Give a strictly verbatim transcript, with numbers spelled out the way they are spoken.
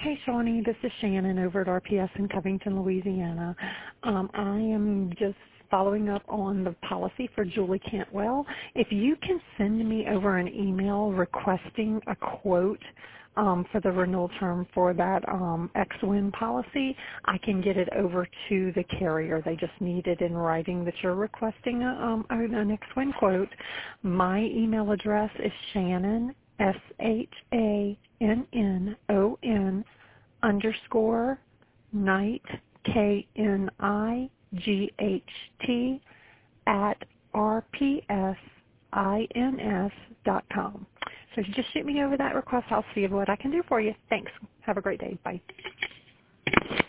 Hey, Shawnee, this is Shannon over at R P S in Covington, Louisiana. Um, I am just following up on the policy for Julie Cantwell. If you can send me over an email requesting a quote um, for the renewal term for that um, X W I N policy, I can get it over to the carrier. They just need it in writing that you're requesting a, um, an X W I N quote. My email address is Shannon, S H A N N O N underscore Knight, K N I G H T, at R P S I N S dot com. So if you just shoot me over that request, I'll see what I can do for you. Thanks. Have a great day. Bye.